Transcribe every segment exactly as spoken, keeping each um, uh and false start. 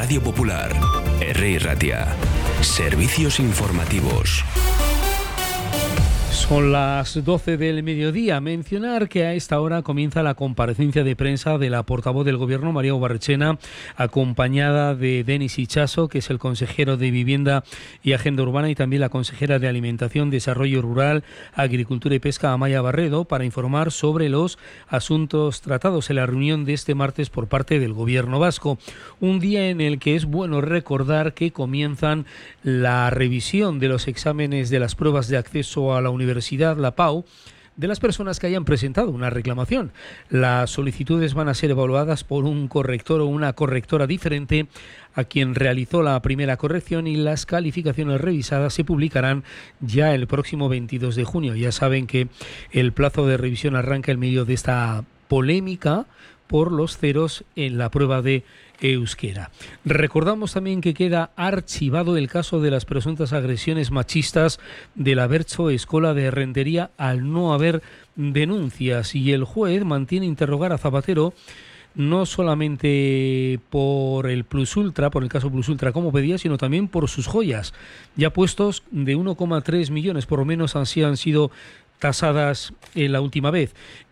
Radio Popular, R I Ratia, servicios informativos. Son las doce del mediodía. Mencionar que a esta hora comienza la comparecencia de prensa de la portavoz del Gobierno, María Ubarretxena, acompañada de Denis Itxaso, que es el consejero de Vivienda y Agenda Urbana, y también la consejera de Alimentación, Desarrollo Rural, Agricultura y Pesca, Amaya Barredo, para informar sobre los asuntos tratados en la reunión de este martes por parte del Gobierno vasco. Un día en el que es bueno recordar que comienzan la revisión de los exámenes de las pruebas de acceso a la universidad, la P A U, de las personas que hayan presentado una reclamación. Las solicitudes van a ser evaluadas por un corrector o una correctora diferente a quien realizó la primera corrección, y las calificaciones revisadas se publicarán ya el próximo veintidós de junio. Ya saben que el plazo de revisión arranca en medio de esta polémica por los ceros en la prueba de euskera. Recordamos también que queda archivado el caso de las presuntas agresiones machistas de la Bertso Escola de Rentería al no haber denuncias, y el juez mantiene interrogar a Zapatero no solamente por el Plus Ultra, por el caso Plus Ultra como pedía, sino también por sus joyas, ya puestos de uno coma tres millones, por lo menos así han sido tasadas en la última vez.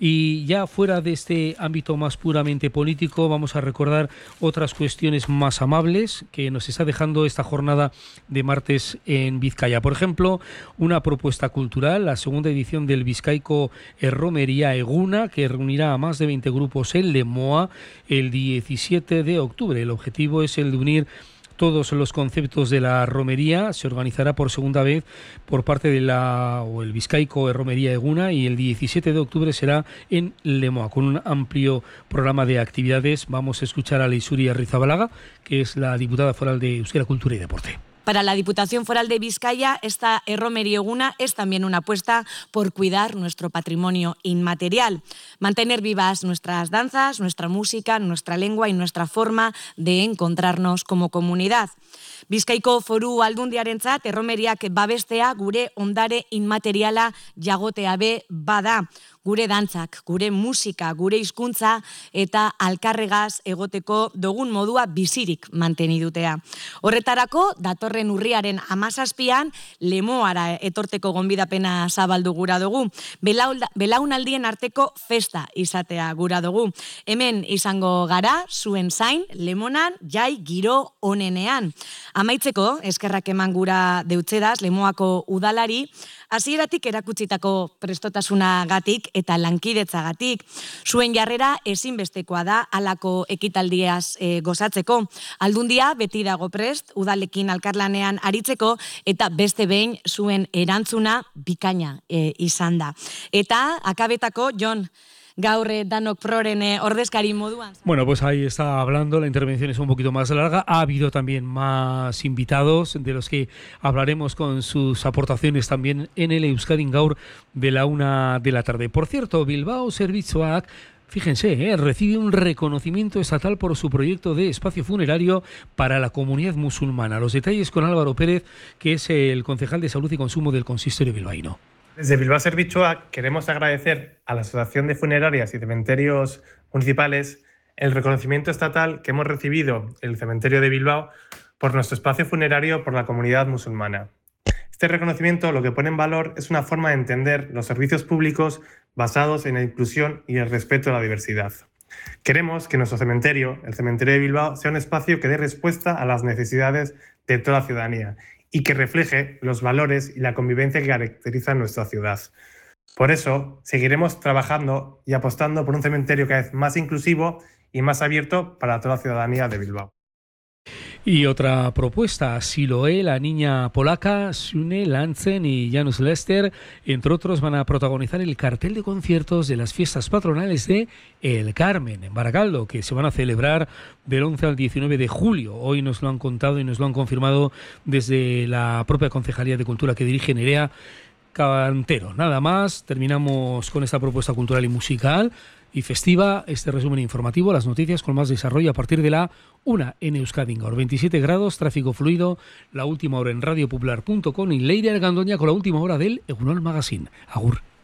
Y ya fuera de este ámbito más puramente político, vamos a recordar otras cuestiones más amables que nos está dejando esta jornada de martes en Vizcaya. Por ejemplo, una propuesta cultural, la segunda edición del Bizkaiko Erromería Eguna, que reunirá a más de veinte grupos en Lemoa el diecisiete de octubre. El objetivo es el de unir todos los conceptos de la romería. Se organizará por segunda vez por parte de la o el Bizkaiko Romería Eguna, y el diecisiete de octubre será en Lemoa con un amplio programa de actividades. Vamos a escuchar a Leixuri Arrizabalaga, que es la diputada foral de Euskera, Cultura y Deporte. Para la Diputación Foral de Vizcaya, esta Erromería Eguna es también una apuesta por cuidar nuestro patrimonio inmaterial, mantener vivas nuestras danzas, nuestra música, nuestra lengua y nuestra forma de encontrarnos como comunidad. Bizkaiko Foru Aldundiarentzat erromeriak babestea gure ondare inmateriala jagoteabe bada. Gure dantzak, gure musika, gure hizkuntza eta alkarregaz egoteko dogun modua bizirik mantenidutea. Horretarako, datorren urriaren hamazazpian Lemoara etorteko gonbidapena zabaldu gura dugu. Belaunaldien arteko festa izatea gura dugu. Hemen izango gara, zuen zain, Lemonan, jai giro onenean. Amaitzeko, eskerrak eman gura deutzeraz, Lemoako udalari, hasieratik erakutsitako prestotasunagatik eta lankidetzagatik. Zuen jarrera ezinbestekoa da halako ekitaldiaz e, gozatzeko. Aldundia beti dago prest, udalekin alkarlanean aritzeko, eta beste behin zuen erantzuna bikaina e, izan da. Eta akabetako, Jon, gaur danok proren ordezkari moduan. Bueno, pues ahí está hablando, la intervención es un poquito más larga. Ha habido también más invitados, de los que hablaremos con sus aportaciones también en el Euskadin Gaur de la una de la tarde. Por cierto, Bilbao Zerbitzuak, fíjense, eh, recibe un reconocimiento estatal por su proyecto de espacio funerario para la comunidad musulmana. Los detalles con Álvaro Pérez, que es el concejal de Salud y Consumo del Consistorio bilbaíno. Desde Bilbao Zerbitzuak queremos agradecer a la Asociación de Funerarias y Cementerios Municipales el reconocimiento estatal que hemos recibido en el Cementerio de Bilbao por nuestro espacio funerario por la comunidad musulmana. Este reconocimiento lo que pone en valor es una forma de entender los servicios públicos basados en la inclusión y el respeto a la diversidad. Queremos que nuestro cementerio, el Cementerio de Bilbao, sea un espacio que dé respuesta a las necesidades de toda la ciudadanía y que refleje los valores y la convivencia que caracterizan nuestra ciudad. Por eso, seguiremos trabajando y apostando por un cementerio cada vez más inclusivo y más abierto para toda la ciudadanía de Bilbao. Y otra propuesta, Siloé, la niña polaca, Sune Lantzen y Janusz Lester, entre otros, van a protagonizar el cartel de conciertos de las fiestas patronales de El Carmen, en Barakaldo, que se van a celebrar del once al diecinueve de julio. Hoy nos lo han contado y nos lo han confirmado desde la propia Concejalía de Cultura que dirige Nerea Cantero. Nada más, terminamos con esta propuesta cultural y musical y festiva, este resumen informativo, las noticias con más desarrollo a partir de la una en Euskadin Gaur. veintisiete grados, tráfico fluido, la última hora en radio popular punto com y Leire Argandoña con la última hora del Egunon Magazine. Agur.